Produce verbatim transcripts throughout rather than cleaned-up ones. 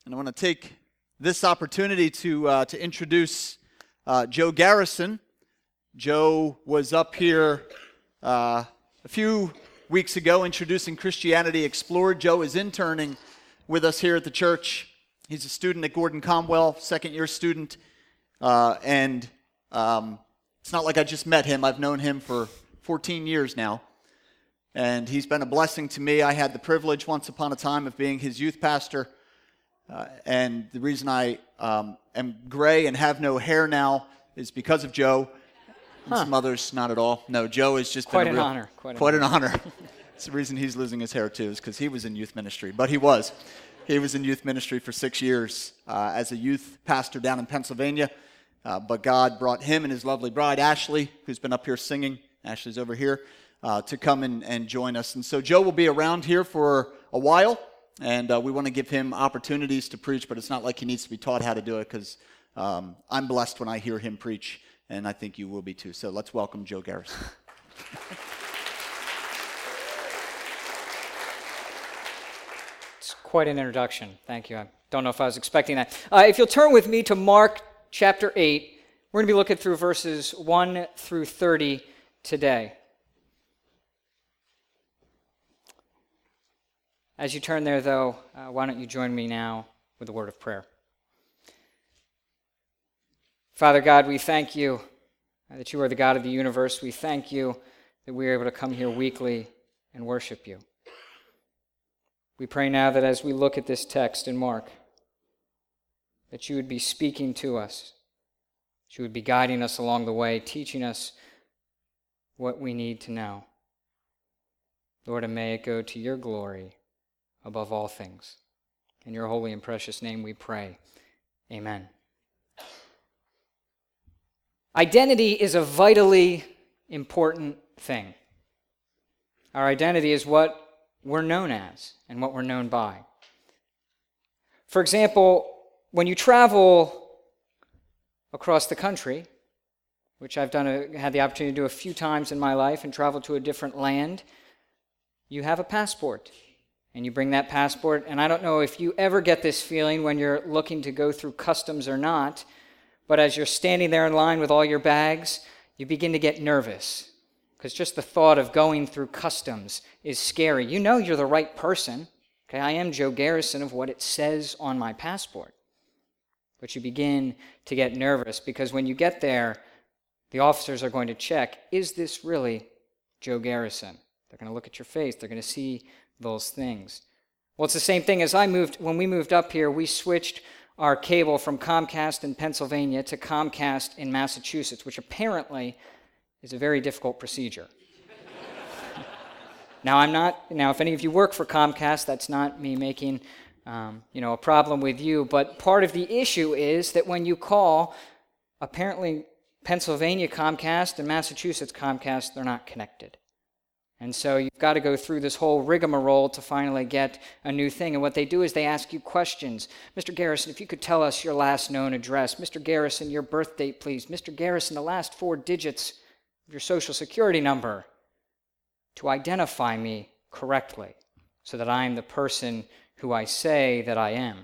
And I want to take this opportunity to uh, to introduce uh, Joe Garrison. Joe was up here uh, a few weeks ago introducing Christianity Explored. Joe is interning with us here at the church. He's a student at Gordon Conwell, second year student. Uh, and um, it's not like I just met him. I've known him for fourteen years now. And he's been a blessing to me. I had the privilege once upon a time of being his youth pastor. Uh, and the reason I um, am gray and have no hair now is because of Joe. And Huh. some others, not at all. No, Joe has just Quite been an a real, honor. Quite an Quite honor. an honor. It's the reason he's losing his hair too, is because he was in youth ministry. But he was. He was in youth ministry for six years uh, as a youth pastor down in Pennsylvania. Uh, but God brought him and his lovely bride, Ashley, who's been up here singing. Ashley's over here, uh, to come and, and join us. And so Joe will be around here for a while, and uh, we want to give him opportunities to preach, but it's not like he needs to be taught how to do it, because um, I'm blessed when I hear him preach, and I think you will be too. So let's welcome Joe Garrison. It's quite an introduction. Thank you. I don't know if I was expecting that. Uh, if you'll turn with me to Mark chapter eight, we're going to be looking through verses one through thirty today. As you turn there, though, uh, why don't you join me now with a word of prayer. Father God, we thank you that you are the God of the universe. We thank you that we are able to come here weekly and worship you. We pray now that as we look at this text in Mark, that you would be speaking to us, that you would be guiding us along the way, teaching us what we need to know. Lord, and may it go to your glory above all things. In your holy and precious name we pray. Amen. Identity is a vitally important thing. Our identity is what we're known as and what we're known by. For example, when you travel across the country, which I've done a, had the opportunity to do a few times in my life and travel to a different land, you have a passport. And you bring that passport, and I don't know if you ever get this feeling when you're looking to go through customs or not, but as you're standing there in line with all your bags, you begin to get nervous, because just the thought of going through customs is scary. You know you're the right person. Okay, I am Joe Garrison of what it says on my passport. But you begin to get nervous, because when you get there, the officers are going to check, is this really Joe Garrison? They're going to look at your face. They're going to see those things. Well, it's the same thing as I moved. When we moved up here, we switched our cable from Comcast in Pennsylvania to Comcast in Massachusetts, which apparently is a very difficult procedure. Now, I'm not, now, if any of you work for Comcast, that's not me making, um, you know, a problem with you, but part of the issue is that when you call, apparently Pennsylvania Comcast and Massachusetts Comcast, they're not connected. And so you've got to go through this whole rigmarole to finally get a new thing. And what they do is they ask you questions. Mister Garrison, if you could tell us your last known address. Mister Garrison, your birth date, please. Mister Garrison, the last four digits of your social security number, to identify me correctly so that I am the person who I say that I am.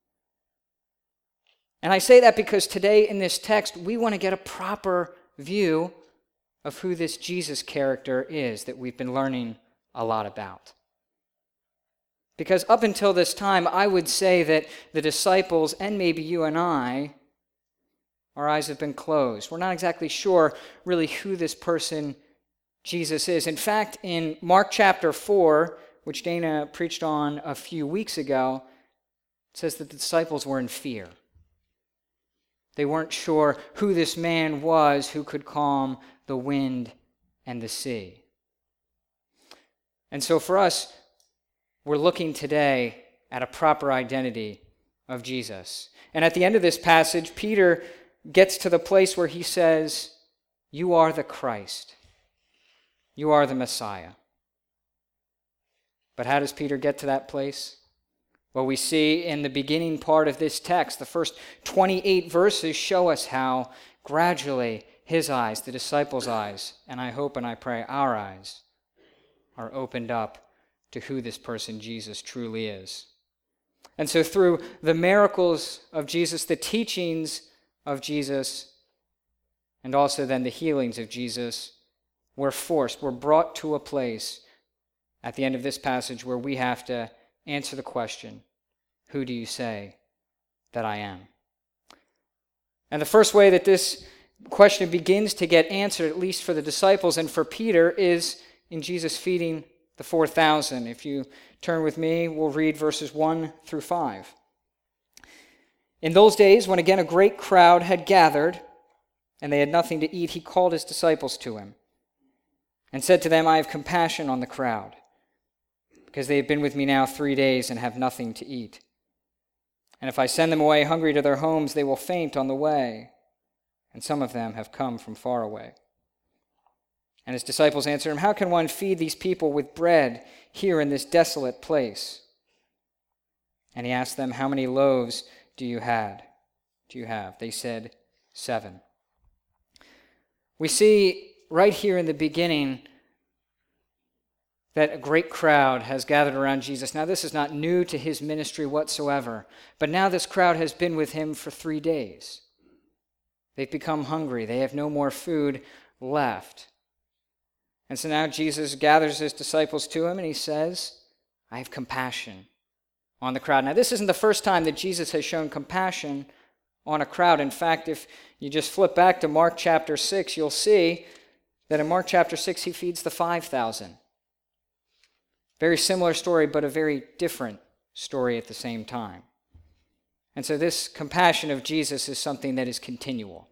And I say that because today in this text, we want to get a proper view of who this Jesus character is that we've been learning a lot about. Because up until this time, I would say that the disciples, and maybe you and I, our eyes have been closed. We're not exactly sure really who this person Jesus is. In fact, in Mark chapter four, which Dana preached on a few weeks ago, it says that the disciples were in fear. They weren't sure who this man was who could calm the wind and the sea. And so for us, we're looking today at a proper identity of Jesus. And at the end of this passage, Peter gets to the place where he says, "You are the Christ. You are the Messiah." But how does Peter get to that place? Well, we see in the beginning part of this text, the first twenty-eight verses show us how gradually his eyes, the disciples' eyes, and I hope and I pray our eyes, are opened up to who this person Jesus truly is. And so through the miracles of Jesus, the teachings of Jesus, and also then the healings of Jesus, we're forced, we're brought to a place at the end of this passage where we have to answer the question, who do you say that I am? And the first way that this question begins to get answered, at least for the disciples and for Peter, is in Jesus feeding the four thousand. If you turn with me, we'll read verses one through five. In those days, when again a great crowd had gathered, and they had nothing to eat, he called his disciples to him, and said to them, I have compassion on the crowd, because they have been with me now three days and have nothing to eat. And if I send them away hungry to their homes, they will faint on the way, and some of them have come from far away. And his disciples answered him, how can one feed these people with bread here in this desolate place? And he asked them, how many loaves do you have? Do you have? They said, seven. We see right here in the beginning that a great crowd has gathered around Jesus. Now, this is not new to his ministry whatsoever, but now this crowd has been with him for three days. They've become hungry. They have no more food left. And so now Jesus gathers his disciples to him and he says, I have compassion on the crowd. Now, this isn't the first time that Jesus has shown compassion on a crowd. In fact, if you just flip back to Mark chapter six, you'll see that in Mark chapter six, he feeds the five thousand. Very similar story, but a very different story at the same time. And so this compassion of Jesus is something that is continual.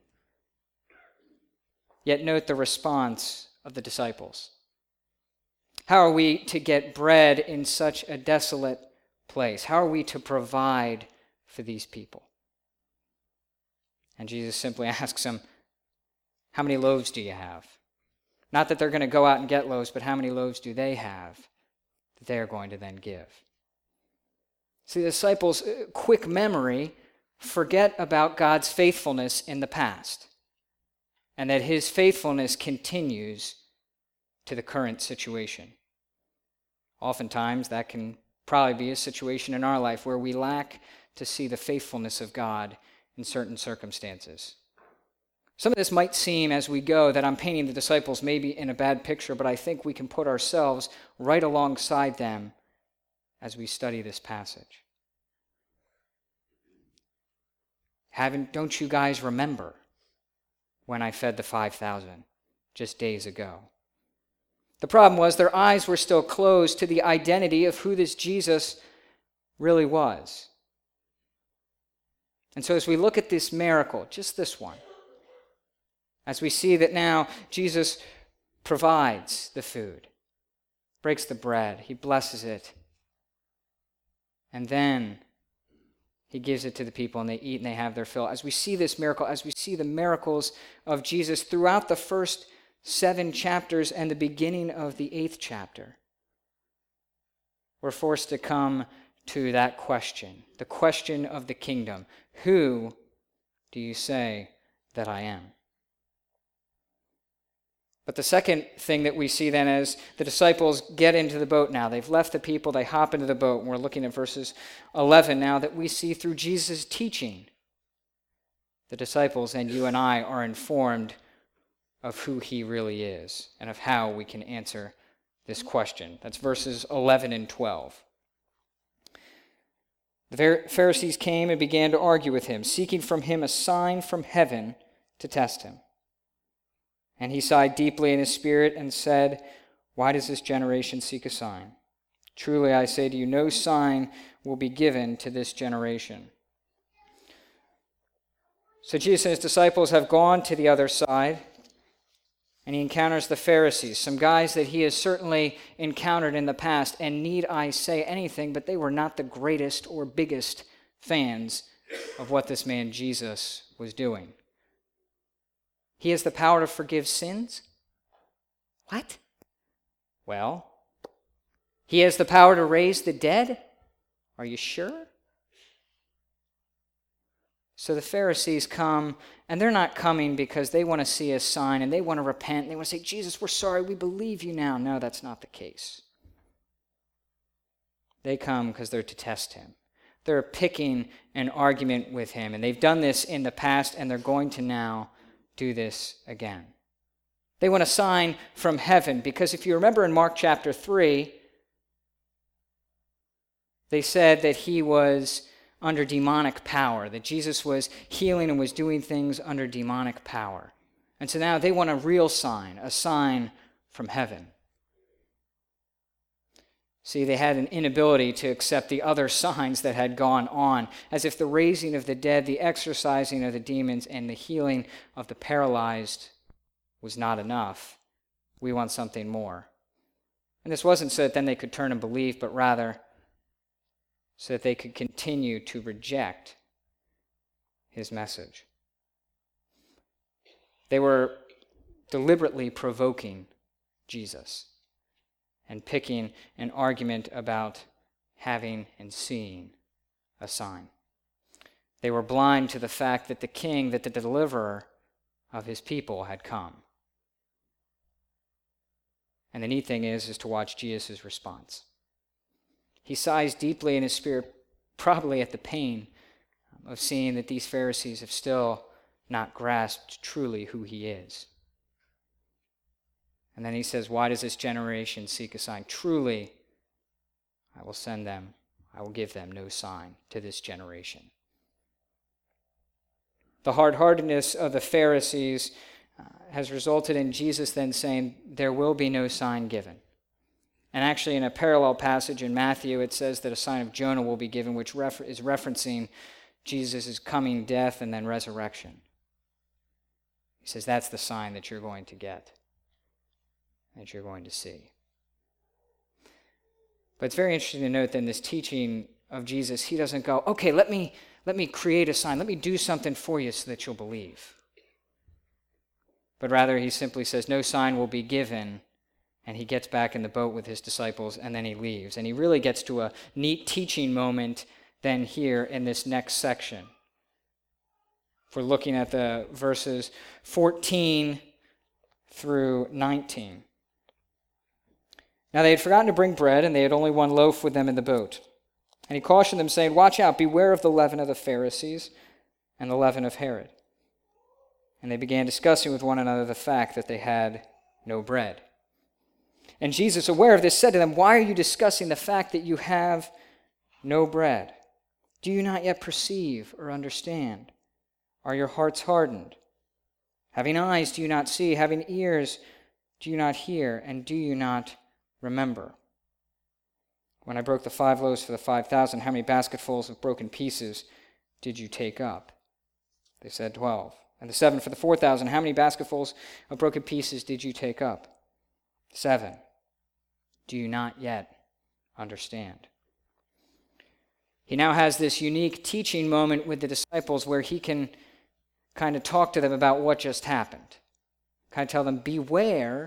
Yet note the response of the disciples. How are we to get bread in such a desolate place? How are we to provide for these people? And Jesus simply asks them, how many loaves do you have? Not that they're going to go out and get loaves, but how many loaves do they have that they are going to then give? See, the disciples' quick memory forget about God's faithfulness in the past, and that his faithfulness continues to the current situation. Oftentimes, that can probably be a situation in our life where we lack to see the faithfulness of God in certain circumstances. Some of this might seem as we go that I'm painting the disciples maybe in a bad picture, but I think we can put ourselves right alongside them as we study this passage. Haven't, don't you guys remember when I fed the five thousand just days ago? The problem was their eyes were still closed to the identity of who this Jesus really was. And so as we look at this miracle, just this one, as we see that now Jesus provides the food, breaks the bread, he blesses it, and then he gives it to the people and they eat and they have their fill. As we see this miracle, as we see the miracles of Jesus throughout the first seven chapters and the beginning of the eighth chapter, we're forced to come to that question, the question of the kingdom. Who do you say that I am? But the second thing that we see then is the disciples get into the boat now. They've left the people, they hop into the boat, and we're looking at verses eleven now that we see through Jesus' teaching. The disciples and you and I are informed of who he really is and of how we can answer this question. That's verses eleven and twelve. The Pharisees came and began to argue with him, seeking from him a sign from heaven to test him. And he sighed deeply in his spirit and said, why does this generation seek a sign? Truly I say to you, no sign will be given to this generation. So Jesus and his disciples have gone to the other side, and he encounters the Pharisees, some guys that he has certainly encountered in the past, and need I say anything, but they were not the greatest or biggest fans of what this man Jesus was doing. He has the power to forgive sins? What? Well, he has the power to raise the dead? Are you sure? So the Pharisees come, and they're not coming because they want to see a sign and they want to repent. And they want to say, Jesus, we're sorry, we believe you now. No, that's not the case. They come because they're to test him. They're picking an argument with him. And they've done this in the past, and they're going to now do this again. They want a sign from heaven, because if you remember in Mark chapter three, they said that he was under demonic power, that Jesus was healing and was doing things under demonic power. And so now they want a real sign, a sign from heaven. See, they had an inability to accept the other signs that had gone on, as if the raising of the dead, the exorcising of the demons, and the healing of the paralyzed was not enough. We want something more. And this wasn't so that then they could turn and believe, but rather so that they could continue to reject his message. They were deliberately provoking Jesus and picking an argument about having and seeing a sign. They were blind to the fact that the king, that the deliverer of his people had come. And the neat thing is, is to watch Jesus' response. He sighs deeply in his spirit, probably at the pain of seeing that these Pharisees have still not grasped truly who he is. And then he says, why does this generation seek a sign? Truly, I will send them, I will give them no sign to this generation. The hard-heartedness of the Pharisees uh, has resulted in Jesus then saying, there will be no sign given. And actually in a parallel passage in Matthew, it says that a sign of Jonah will be given, which refer- is referencing Jesus' coming death and then resurrection. He says that's the sign that you're going to get, that you're going to see. But it's very interesting to note that in this teaching of Jesus, he doesn't go, okay, let me, let me create a sign, let me do something for you so that you'll believe. But rather he simply says, no sign will be given, and he gets back in the boat with his disciples, and then he leaves. And he really gets to a neat teaching moment then here in this next section. If we're looking at the verses fourteen through nineteen. Now they had forgotten to bring bread, and they had only one loaf with them in the boat. And he cautioned them, saying, watch out, beware of the leaven of the Pharisees and the leaven of Herod. And they began discussing with one another the fact that they had no bread. And Jesus, aware of this, said to them, why are you discussing the fact that you have no bread? Do you not yet perceive or understand? Are your hearts hardened? Having eyes, do you not see? Having ears, do you not hear? And do you not remember? When I broke the five loaves for the five thousand, how many basketfuls of broken pieces did you take up? They said twelve. And the seven for the four thousand, how many basketfuls of broken pieces did you take up? Seven. Do you not yet understand? He now has this unique teaching moment with the disciples where he can kind of talk to them about what just happened. Kind of tell them, beware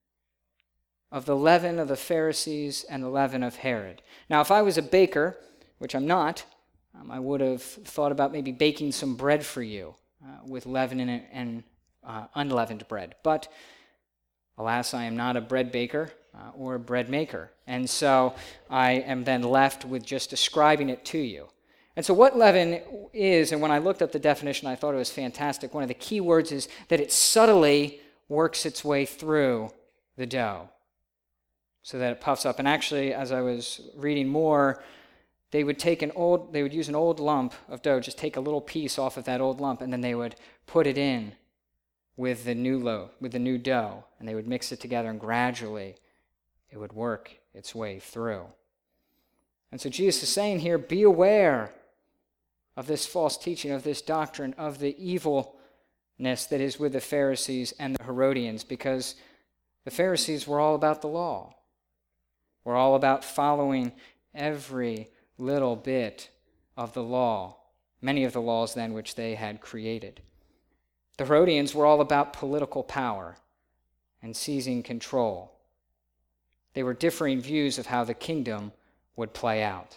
of the leaven of the Pharisees and the leaven of Herod. Now, if I was a baker, which I'm not, um, I would have thought about maybe baking some bread for you uh, with leaven in it and uh, unleavened bread. But alas, I am not a bread baker uh, or a bread maker. And so I am then left with just describing it to you. And so what leaven is, and when I looked up the definition, I thought it was fantastic. One of the key words is that it subtly works its way through the dough so that it puffs up. And actually, as I was reading more, they would take an old, they would use an old lump of dough, just take a little piece off of that old lump, and then they would put it in with the new loaf, with the new dough, and they would mix it together, and gradually it would work its way through. And so Jesus is saying here, be aware of this false teaching, of this doctrine, of the evilness that is with the Pharisees and the Herodians, because the Pharisees were all about the law. We're all about following every little bit of the law, many of the laws then which they had created. The Herodians were all about political power and seizing control. They were differing views of how the kingdom would play out.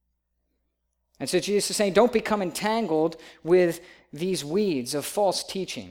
And so Jesus is saying, don't become entangled with these weeds of false teaching,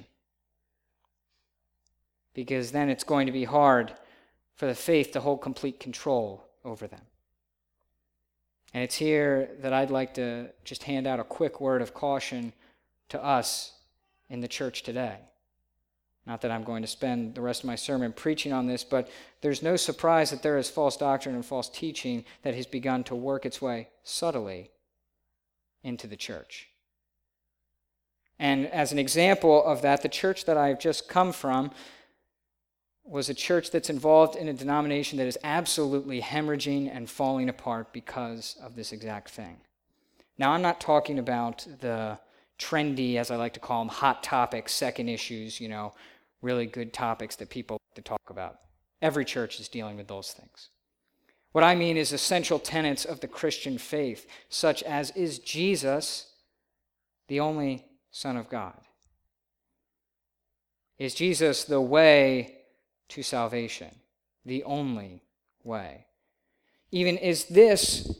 because then it's going to be hard for the faith to hold complete control over them. And it's here that I'd like to just hand out a quick word of caution to us in the church today. Not that I'm going to spend the rest of my sermon preaching on this, but there's no surprise that there is false doctrine and false teaching that has begun to work its way subtly into the church. And as an example of that, the church that I've just come from was a church that's involved in a denomination that is absolutely hemorrhaging and falling apart because of this exact thing. Now, I'm not talking about the trendy, as I like to call them, hot topics, second issues, you know, really good topics that people like to talk about. Every church is dealing with those things. What I mean is essential tenets of the Christian faith, such as, is Jesus the only Son of God? Is Jesus the way to salvation, the only way? Even, is this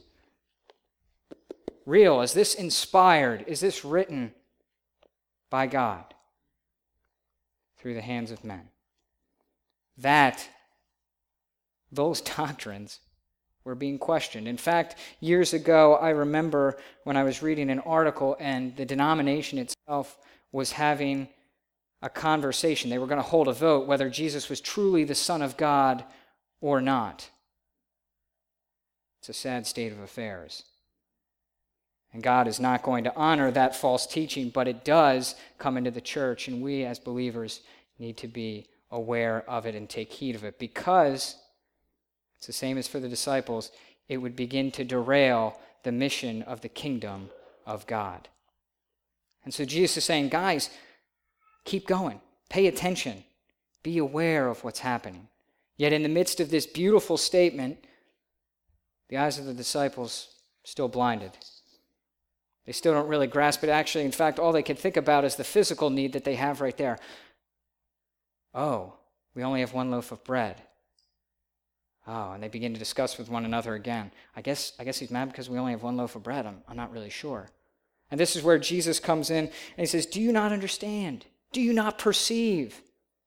real? Is this inspired? Is this written by God through the hands of men? That, those doctrines were being questioned. In fact, years ago, I remember when I was reading an article and the denomination itself was having a conversation. They were going to hold a vote whether Jesus was truly the Son of God or not. It's a sad state of affairs. And God is not going to honor that false teaching, but it does come into the church, and we as believers need to be aware of it and take heed of it, because it's the same as for the disciples. It would begin to derail the mission of the kingdom of God. And so Jesus is saying, guys, keep going. Pay attention. Be aware of what's happening. Yet in the midst of this beautiful statement, the eyes of the disciples still blinded. They still don't really grasp it. Actually, in fact, all they can think about is the physical need that they have right there. Oh, we only have one loaf of bread. Oh, and they begin to discuss with one another again. I guess I guess he's mad because we only have one loaf of bread. I'm, I'm not really sure. And this is where Jesus comes in and he says, do you not understand? Do you not perceive?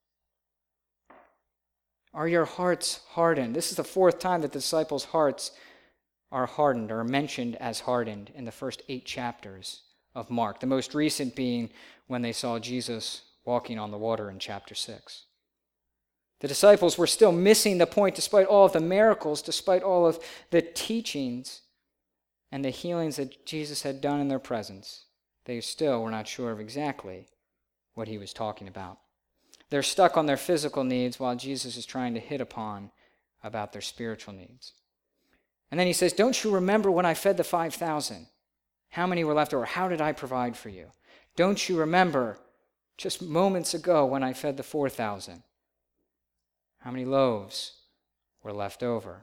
Are your hearts hardened? This is the fourth time that the disciples' hearts are hardened or are mentioned as hardened in the first eight chapters of Mark. The most recent being when they saw Jesus walking on the water in chapter six. The disciples were still missing the point despite all of the miracles, despite all of the teachings and the healings that Jesus had done in their presence. They still were not sure of exactly what he was talking about. They're stuck on their physical needs while Jesus is trying to hit upon about their spiritual needs. And then he says, don't you remember when I fed the five thousand? How many were left over? How did I provide for you? Don't you remember just moments ago when I fed the four thousand? How many loaves were left over?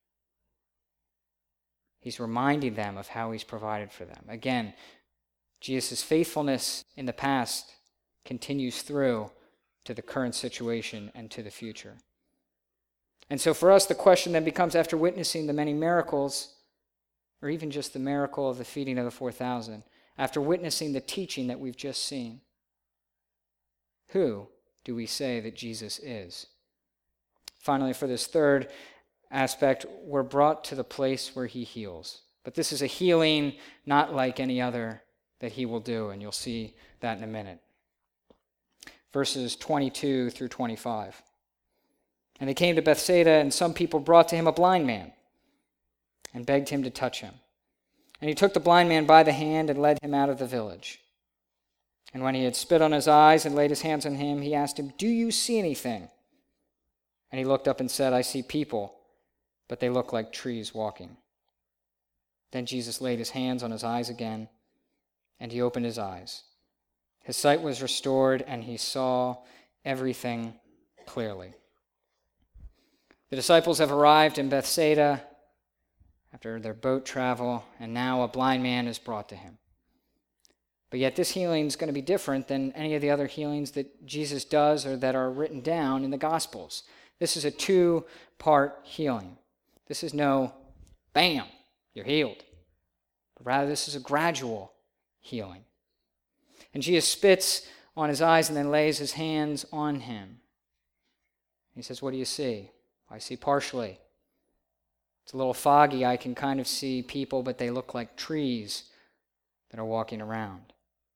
He's reminding them of how he's provided for them. Again, Jesus' faithfulness in the past continues through to the current situation and to the future. And so for us, the question then becomes, after witnessing the many miracles, or even just the miracle of the feeding of the four thousand, after witnessing the teaching that we've just seen, who do we say that Jesus is? Finally, for this third aspect, we're brought to the place where he heals. But this is a healing not like any other that he will do, and you'll see that in a minute. Verses twenty-two through twenty-five. And they came to Bethsaida, and some people brought to him a blind man and begged him to touch him. And he took the blind man by the hand and led him out of the village. And when he had spit on his eyes and laid his hands on him, he asked him, do you see anything? And he looked up and said, I see people, but they look like trees walking. Then Jesus laid his hands on his eyes again, and he opened his eyes. His sight was restored, and he saw everything clearly. The disciples have arrived in Bethsaida after their boat travel, and now a blind man is brought to him. But yet this healing is going to be different than any of the other healings that Jesus does or that are written down in the Gospels. This is a two-part healing. This is no, bam, you're healed. But rather, this is a gradual healing. And Jesus spits on his eyes and then lays his hands on him. He says, what do you see? I see partially. It's a little foggy. I can kind of see people, but they look like trees that are walking around.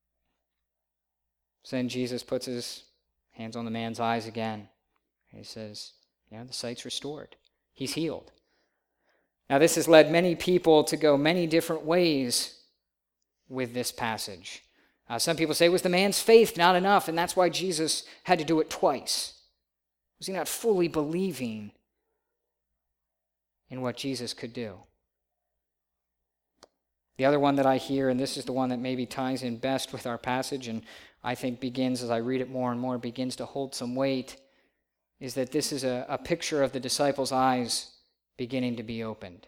So then Jesus puts his hands on the man's eyes again. And he says, yeah, the sight's restored. He's healed. Now this has led many people to go many different ways with this passage. Uh, some people say, was the man's faith not enough, and that's why Jesus had to do it twice? Was he not fully believing in what Jesus could do? The other one that I hear, and this is the one that maybe ties in best with our passage, and I think begins, as I read it more and more, begins to hold some weight, is that this is a, a picture of the disciples' eyes beginning to be opened.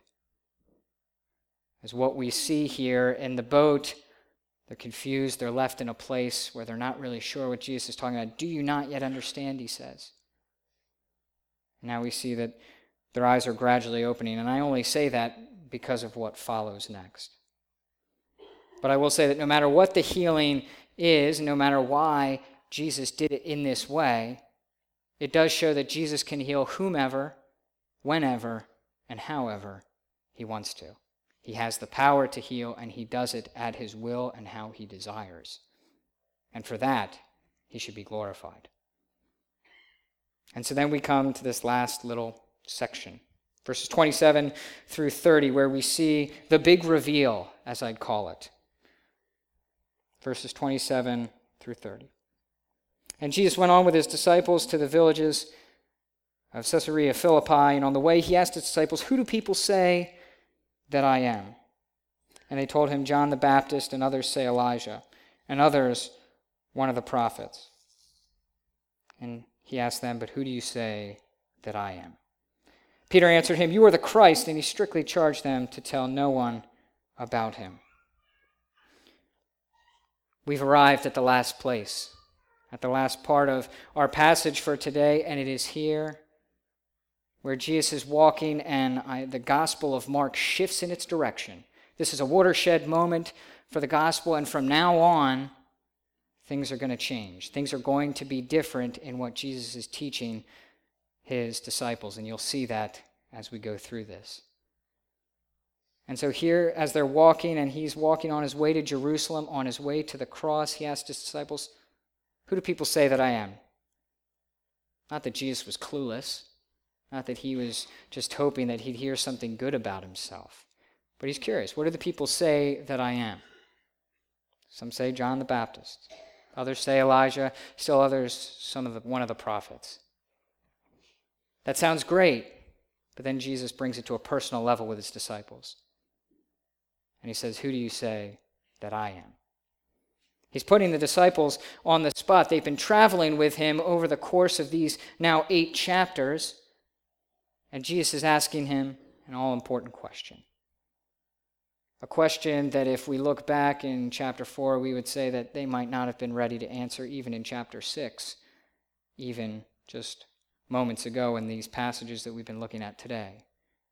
As what we see here in the boat, they're confused, they're left in a place where they're not really sure what Jesus is talking about. Do you not yet understand, he says. Now we see that their eyes are gradually opening, and I only say that because of what follows next. But I will say that no matter what the healing is, no matter why Jesus did it in this way, it does show that Jesus can heal whomever, whenever, and however he wants to. He has the power to heal, and he does it at his will and how he desires. And for that, he should be glorified. And so then we come to this last little section, verses twenty-seven through thirty, where we see the big reveal, as I'd call it. Verses twenty-seven through thirty. And Jesus went on with his disciples to the villages of Caesarea Philippi, and on the way he asked his disciples, who do people say that I am? And they told him, John the Baptist, and others say Elijah, and others one of the prophets. And he asked them, but who do you say that I am? Peter answered him, you are the Christ, and he strictly charged them to tell no one about him. We've arrived at the last place, at the last part of our passage for today, and it is here where Jesus is walking, and I, the Gospel of Mark shifts in its direction. This is a watershed moment for the Gospel, and from now on, things are going to change. Things are going to be different in what Jesus is teaching his disciples, and you'll see that as we go through this. And so here, as they're walking, and he's walking on his way to Jerusalem, on his way to the cross, he asked his disciples, who do people say that I am? Not that Jesus was clueless, not that he was just hoping that he'd hear something good about himself, but he's curious. What do the people say that I am? Some say John the Baptist. Others say Elijah. Still others, some of the, one of the prophets. That sounds great, but then Jesus brings it to a personal level with his disciples. And he says, who do you say that I am? He's putting the disciples on the spot. They've been traveling with him over the course of these now eight chapters, and Jesus is asking him an all-important question. A question that if we look back in chapter four, we would say that they might not have been ready to answer even in chapter six, even just moments ago in these passages that we've been looking at today.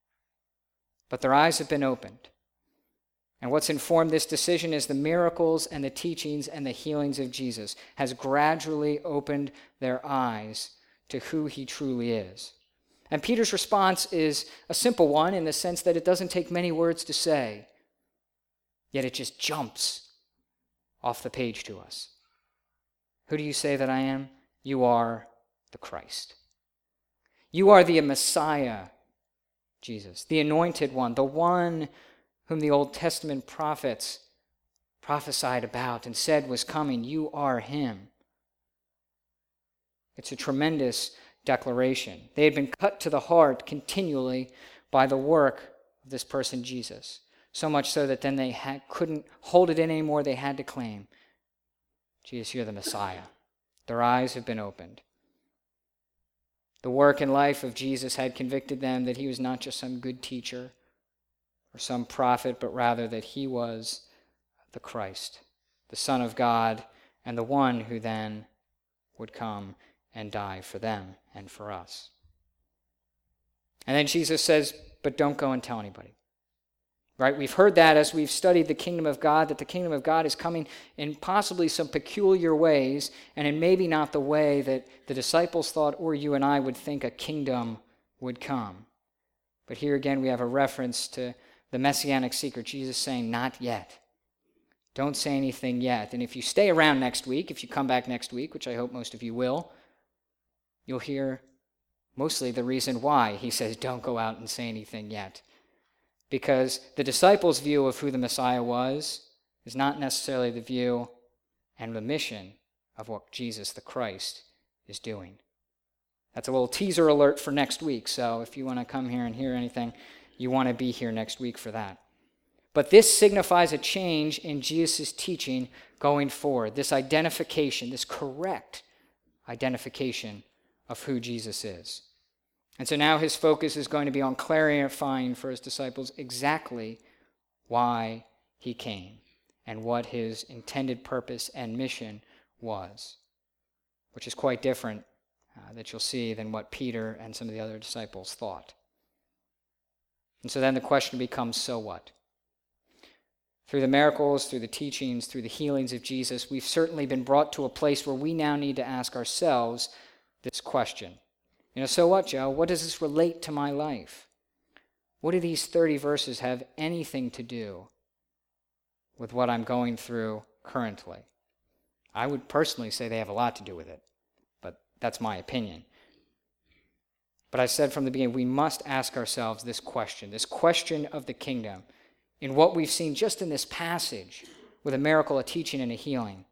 But their eyes have been opened. And what's informed this decision is the miracles and the teachings and the healings of Jesus has gradually opened their eyes to who he truly is. And Peter's response is a simple one in the sense that it doesn't take many words to say, yet it just jumps off the page to us. Who do you say that I am? You are the Christ. You are the Messiah, Jesus, the anointed one, the one whom the Old Testament prophets prophesied about and said was coming. You are him. It's a tremendous declaration. They had been cut to the heart continually by the work of this person, Jesus. So much so that then they had, couldn't hold it in anymore. They had to claim, Jesus, you're the Messiah. Their eyes have been opened. The work and life of Jesus had convicted them that he was not just some good teacher or some prophet, but rather that he was the Christ, the Son of God, and the one who then would come and die for them and for us. And then Jesus says, but don't go and tell anybody. Right? We've heard that as we've studied the kingdom of God, that the kingdom of God is coming in possibly some peculiar ways, and in maybe not the way that the disciples thought or you and I would think a kingdom would come. But here again we have a reference to the messianic seeker, Jesus saying, not yet. Don't say anything yet. And if you stay around next week, if you come back next week, which I hope most of you will, you'll hear mostly the reason why he says don't go out and say anything yet. Because the disciples' view of who the Messiah was is not necessarily the view and the mission of what Jesus the Christ is doing. That's a little teaser alert for next week, so if you want to come here and hear anything, you want to be here next week for that. But this signifies a change in Jesus' teaching going forward, this identification, this correct identification of who Jesus is. And so now his focus is going to be on clarifying for his disciples exactly why he came and what his intended purpose and mission was, which is quite different, uh, that you'll see, than what Peter and some of the other disciples thought. And so then the question becomes, so what? Through the miracles, through the teachings, through the healings of Jesus, we've certainly been brought to a place where we now need to ask ourselves this question. You know, so what, Joe? What does this relate to my life? What do these thirty verses have anything to do with what I'm going through currently? I would personally say they have a lot to do with it, but that's my opinion. But I said from the beginning, we must ask ourselves this question, this question of the kingdom, in what we've seen just in this passage with a miracle, a teaching, and a healing.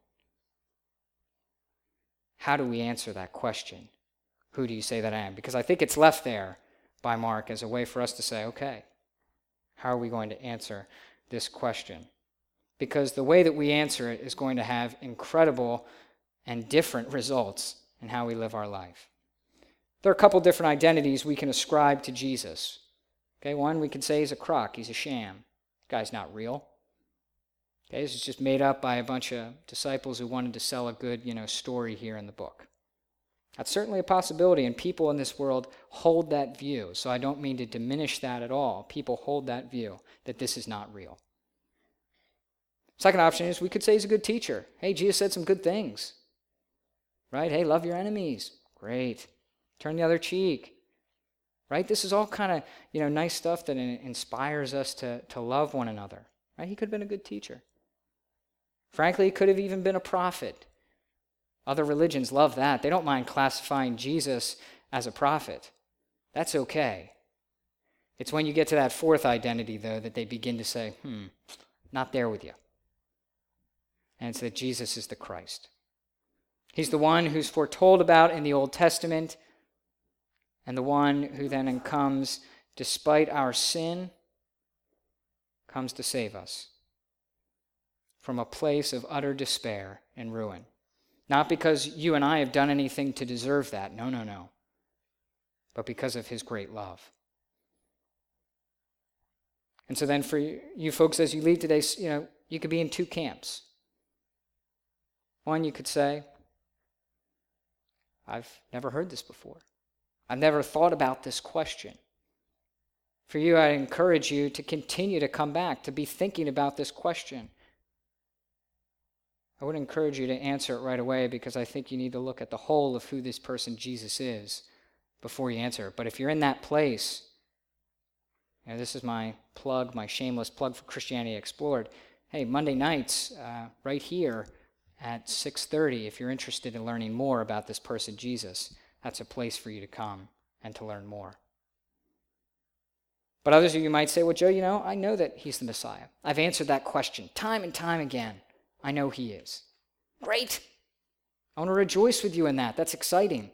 How do we answer that question? Who do you say that I am? Because I think it's left there by Mark as a way for us to say, okay, how are we going to answer this question? Because the way that we answer it is going to have incredible and different results in how we live our life. There are a couple different identities we can ascribe to Jesus. Okay, one, we can say he's a crock, he's a sham. The guy's not real. Okay, this is just made up by a bunch of disciples who wanted to sell a good, you know, story here in the book. That's certainly a possibility, and people in this world hold that view. So I don't mean to diminish that at all. People hold that view, that this is not real. Second option is we could say he's a good teacher. Hey, Jesus said some good things. Right? Hey, love your enemies. Great. Turn the other cheek. Right? This is all kind of, you know, nice stuff that inspires us to, to love one another. Right? He could have been a good teacher. Frankly, he could have even been a prophet. Other religions love that. They don't mind classifying Jesus as a prophet. That's okay. It's when you get to that fourth identity, though, that they begin to say, hmm, not there with you. And it's that Jesus is the Christ. He's the one who's foretold about in the Old Testament, and the one who then comes, despite our sin, comes to save us from a place of utter despair and ruin. Not because you and I have done anything to deserve that. No, no, no. But because of his great love. And so then for you folks, as you leave today, you know, you could be in two camps. One, you could say, I've never heard this before. I've never thought about this question. For you, I encourage you to continue to come back, to be thinking about this question. I would encourage you to answer it right away, because I think you need to look at the whole of who this person Jesus is before you answer it. But if you're in that place, you know, this is my plug, my shameless plug for Christianity Explored. Hey, Monday nights, uh, right here at six thirty, if you're interested in learning more about this person Jesus, that's a place for you to come and to learn more. But others of you might say, well, Joe, you know, I know that he's the Messiah. I've answered that question time and time again. I know he is. Great. I want to rejoice with you in that. That's exciting.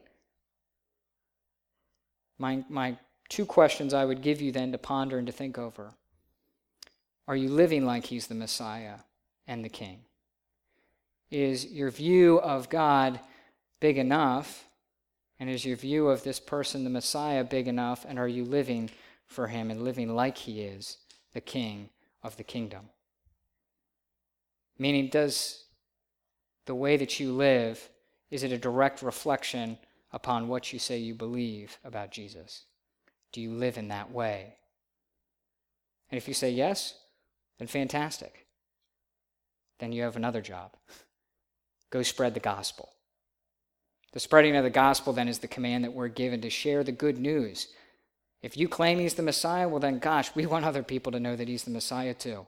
My, my two questions I would give you then to ponder and to think over. Are you living like he's the Messiah and the King? Is your view of God big enough? And is your view of this person, the Messiah, big enough? And are you living for him and living like he is the King of the kingdom? Meaning, does the way that you live, is it a direct reflection upon what you say you believe about Jesus? Do you live in that way? And if you say yes, then fantastic. Then you have another job. Go spread the gospel. The spreading of the gospel then is the command that we're given to share the good news If you claim he's the Messiah, well then, gosh, we want other people to know that he's the Messiah too.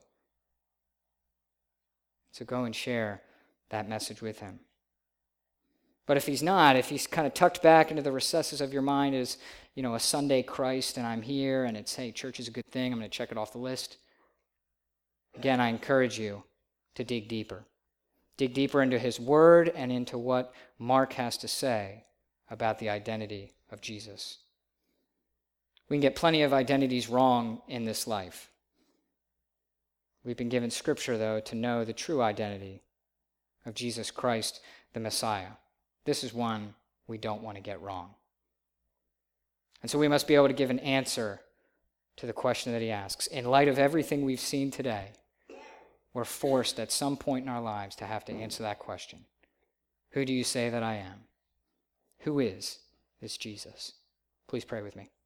So go and share that message with him. But if he's not, if he's kind of tucked back into the recesses of your mind as, you know, a Sunday Christ, and I'm here, and it's, hey, church is a good thing, I'm going to check it off the list. Again, I encourage you to dig deeper. Dig deeper into his word and into what Mark has to say about the identity of Jesus. We can get plenty of identities wrong in this life. We've been given scripture, though, to know the true identity of Jesus Christ, the Messiah. This is one we don't want to get wrong. And so we must be able to give an answer to the question that he asks. In light of everything we've seen today, we're forced at some point in our lives to have to answer that question. Who do you say that I am? Who is this Jesus? Please pray with me.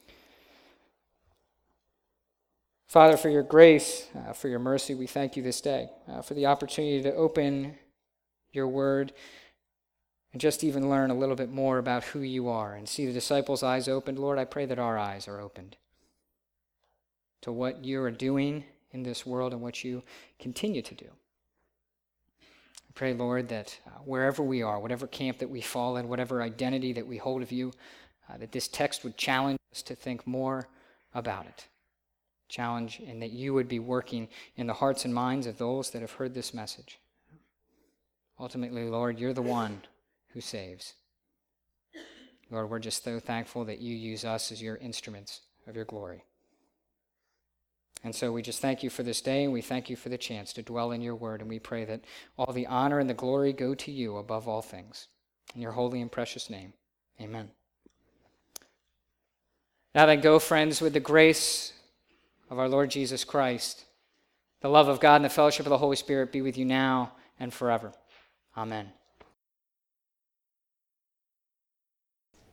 Father, for your grace, uh, for your mercy, we thank you this day, uh, for the opportunity to open your word and just even learn a little bit more about who you are and see the disciples' eyes opened. Lord, I pray that our eyes are opened to what you are doing in this world and what you continue to do. I pray, Lord, that uh, wherever we are, whatever camp that we fall in, whatever identity that we hold of you, uh, that this text would challenge us to think more about it. Challenge, and that you would be working in the hearts and minds of those that have heard this message. Ultimately, Lord, you're the one who saves. Lord, we're just so thankful that you use us as your instruments of your glory. And so we just thank you for this day, and we thank you for the chance to dwell in your word, and we pray that all the honor and the glory go to you above all things. In your holy and precious name, amen. Now then, go, friends, with the grace of our Lord Jesus Christ, the love of God and the fellowship of the Holy Spirit be with you now and forever. Amen.